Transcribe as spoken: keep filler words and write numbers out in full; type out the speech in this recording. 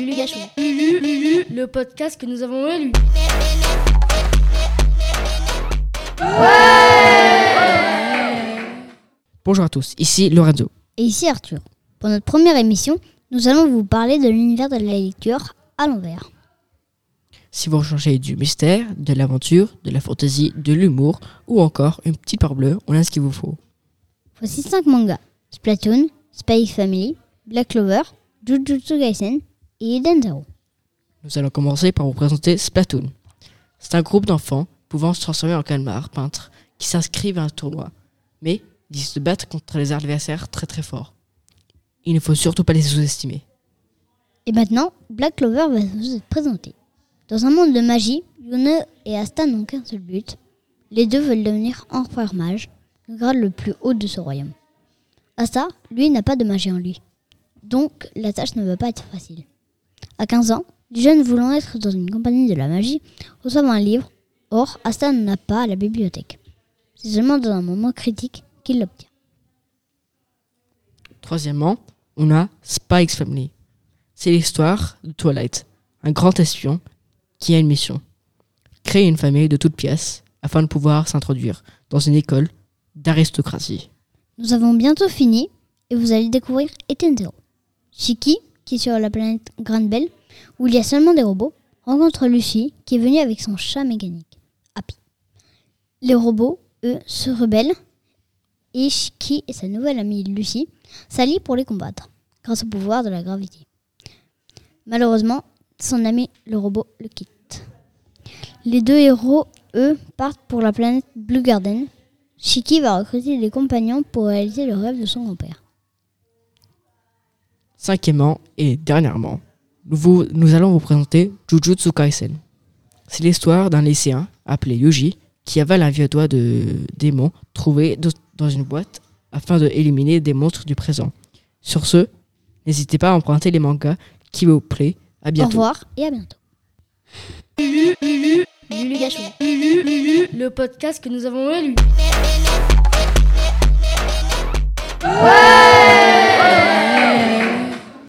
Lulu Gachon. Lulu, Lulu, le podcast que nous avons élu. Ouais. Bonjour à tous, ici Lorenzo. Et ici Arthur. Pour notre première émission, nous allons vous parler de l'univers de la lecture à l'envers. Si vous recherchez du mystère, de l'aventure, de la fantaisie, de l'humour ou encore une petite part bleue, on a ce qu'il vous faut. Voici cinq mangas: Splatoon, Spy X Family, Black Clover, Jujutsu Kaisen et Eden Zero. Nous allons commencer par vous présenter Splatoon. C'est un groupe d'enfants pouvant se transformer en calmars peintres qui s'inscrivent à un tournoi, mais ils se battent contre les adversaires très très forts. Il ne faut surtout pas les sous-estimer. Et maintenant, Black Clover va vous être présenté. Dans un monde de magie, Yuna et Asta n'ont qu'un seul but. Les deux veulent devenir empereur mage, le grade le plus haut de ce royaume. Asta, lui, n'a pas de magie en lui. Donc, la tâche ne va pas être facile. À quinze ans, les jeunes voulant être dans une compagnie de la magie reçoivent un livre. Or, Asta n'en a pas à la bibliothèque. C'est seulement dans un moment critique qu'il l'obtient. Troisièmement, on a Spy X Family. C'est l'histoire de Twilight, un grand espion qui a une mission: créer une famille de toutes pièces afin de pouvoir s'introduire dans une école d'aristocratie. Nous avons bientôt fini et vous allez découvrir Eden Zero. Shiki, qui est sur la planète Grande Belle, où il y a seulement des robots, rencontre Lucy, qui est venue avec son chat mécanique, Happy. Les robots, eux, se rebellent et Shiki et sa nouvelle amie Lucy s'allient pour les combattre, grâce au pouvoir de la gravité. Malheureusement, son ami le robot le quitte. Les deux héros, eux, partent pour la planète Blue Garden. Shiki va recruter des compagnons pour réaliser le rêve de son grand-père. Cinquièmement et dernièrement, nous, vous, nous allons vous présenter Jujutsu Kaisen. C'est l'histoire d'un lycéen appelé Yuji qui avale un vieux doigt de démon trouvé dans une boîte afin d'éliminer des monstres du présent. Sur ce, n'hésitez pas à emprunter les mangas qui vous plaît. À bientôt. Au revoir et à bientôt. Lulu, Lulu, Lulu Gachon. Lulu, Lulu, le podcast que nous avons élu. Ouais.